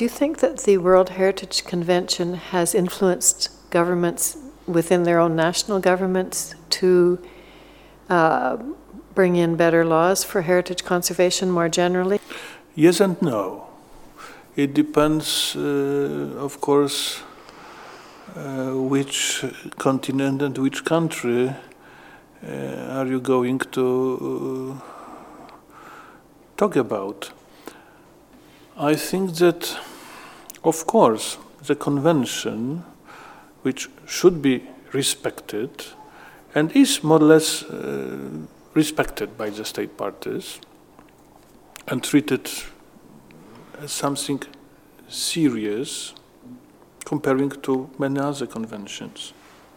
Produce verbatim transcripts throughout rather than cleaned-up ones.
Do you think that the World Heritage Convention has influenced governments within their own national governments to uh, bring in better laws for heritage conservation more generally? Yes and no. It depends, uh, of course, uh, which continent and which country uh, are you going to uh, talk about. I think that, of course, the convention, which should be respected and is more or less uh, respected by the state parties and treated as something serious comparing to many other conventions,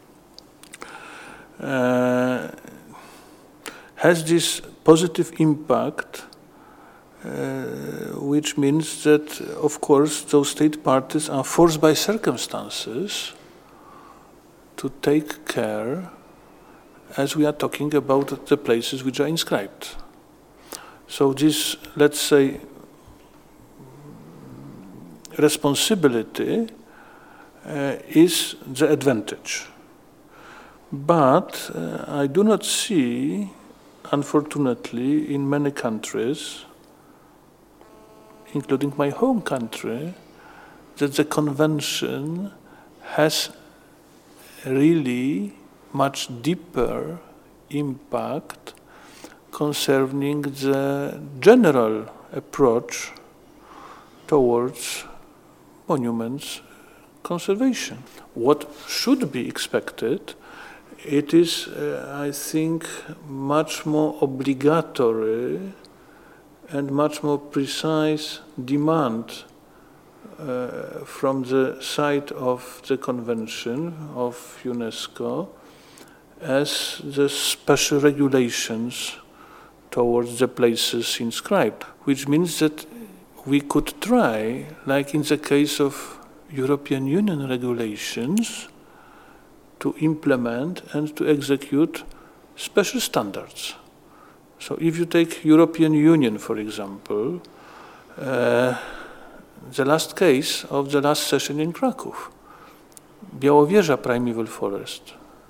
uh, has this positive impact, uh, which means that, of course, those state parties are forced by circumstances to take care, as we are talking about the places which are inscribed. So this, let's say, responsibility uh, is the advantage. But uh, I do not see, unfortunately, in many countries, including my home country, that the convention has really much deeper impact concerning the general approach towards monuments conservation. What should be expected, it is, uh, I think, much more obligatory and much more precise demand uh, from the side of the Convention of UNESCO as the special regulations towards the places inscribed, which means that we could try, like in the case of European Union regulations, to implement and to execute special standards. So if you take European Union, for example, uh, the last case of the last session in Krakow, Białowieża Primeval Forest,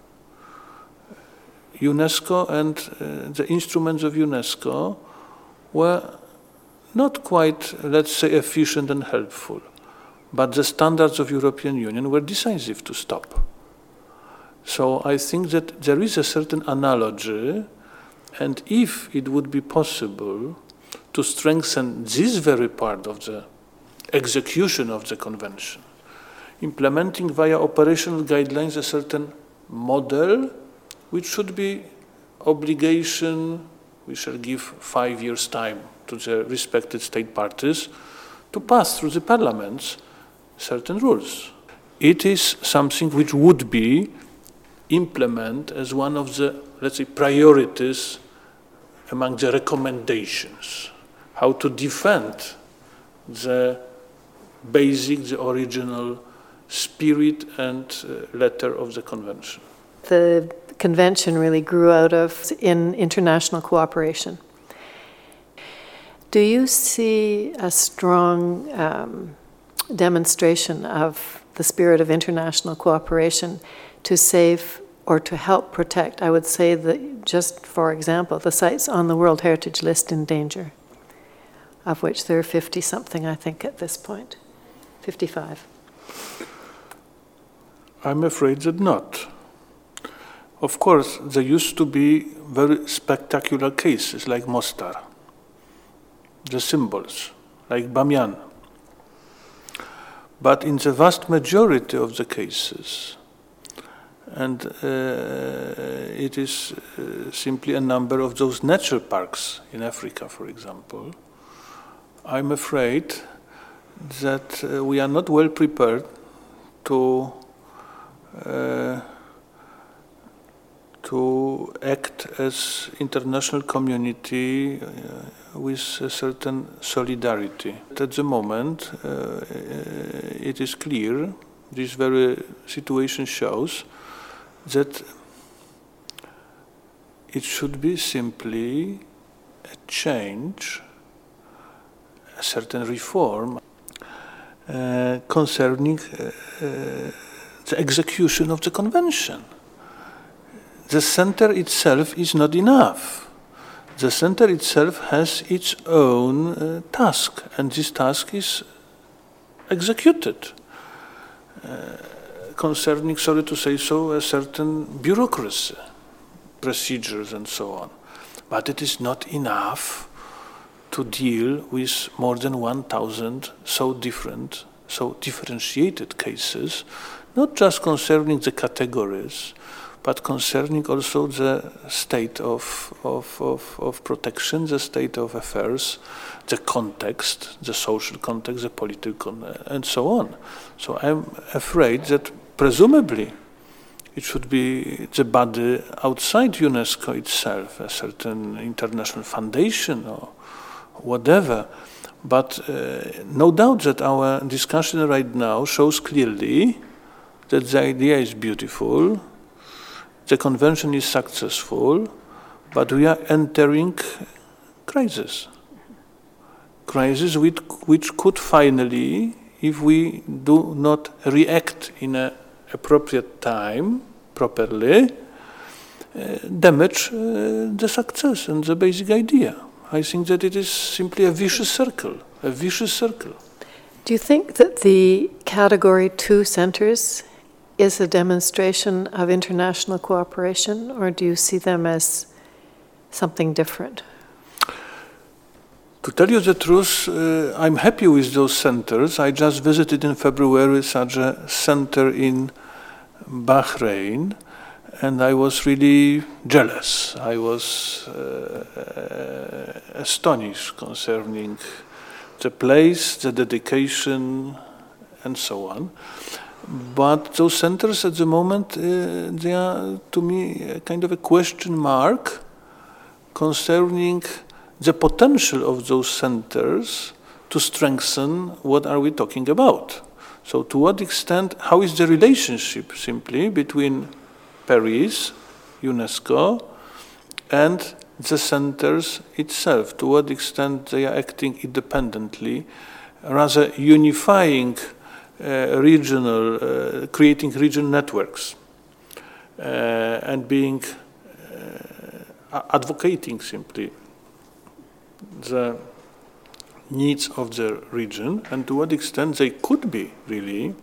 UNESCO and uh, the instruments of UNESCO were not quite, let's say, efficient and helpful, but the standards of European Union were decisive to stop. So I think that there is a certain analogy, and if it would be possible to strengthen this very part of the execution of the convention, implementing via operational guidelines a certain model, which should be obligation, we shall give five years' time to the respected state parties to pass through the parliaments certain rules. It is something which would be implemented as one of the, let's say, priorities among the recommendations, how to defend the basic, the original spirit and uh, letter of the convention. The convention really grew out of in international cooperation. Do you see a strong um, demonstration of the spirit of international cooperation to save or to help protect, I would say that, just for example, the sites on the World Heritage List in danger, of which there are fifty-something, I think, at this point, fifty-five? I'm afraid that not. Of course, there used to be very spectacular cases like Mostar, the symbols, like Bamiyan. But in the vast majority of the cases, and uh, it is uh, simply a number of those nature parks in Africa, for example, I'm afraid that uh, we are not well prepared to uh, to act as international community uh, with a certain solidarity. At the moment, uh, it is clear, this very situation shows, that it should be simply a change, a certain reform. uh, concerning uh, uh, the execution of the convention. The center itself is not enough. The center itself has its own uh, task, and this task is executed. Uh, concerning, sorry to say so, a certain bureaucracy, procedures and so on. But it is not enough to deal with more than one thousand so different, so differentiated cases, not just concerning the categories, but concerning also the state of, of, of, of protection, the state of affairs, the context, the social context, the political, and so on. So I'm afraid that presumably it should be the body outside UNESCO itself, a certain international foundation or whatever. But uh, no doubt that our discussion right now shows clearly that the idea is beautiful, the convention is successful, but we are entering crisis. Crisis which, which could finally, if we do not react in an appropriate time, properly, uh, damage uh, the success and the basic idea. I think that it is simply a vicious circle, a vicious circle. Do you think that the Category two centers is a demonstration of international cooperation, or do you see them as something different? To tell you the truth, uh, I'm happy with those centers. I just visited in February such a center in Bahrain, and I was really jealous. I was uh, uh, astonished concerning the place, the dedication, and so on. But those centers at the moment, uh, they are, to me, a kind of a question mark concerning the potential of those centers to strengthen what are we talking about. So to what extent, how is the relationship simply between Paris, UNESCO, and the centers itself? To what extent they are acting independently, rather unifying uh, regional, uh, creating regional networks, uh, and being, uh, advocating simply the needs of the region, and to what extent they could be really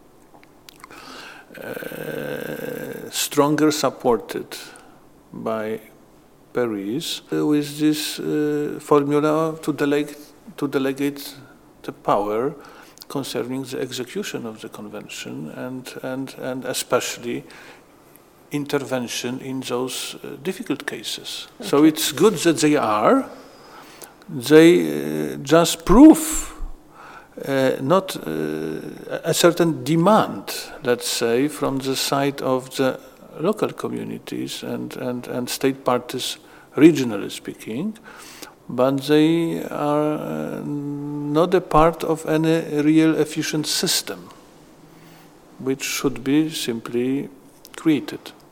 uh, stronger supported by Paris uh, with this uh, formula to delegate, to delegate the power concerning the execution of the convention and, and, and especially intervention in those uh, difficult cases. Okay. So it's good that they are. They uh, just prove uh, not uh, a certain demand, let's say, from the side of the local communities and, and, and state parties, regionally speaking, but they are uh, not a part of any real efficient system, which should be simply created.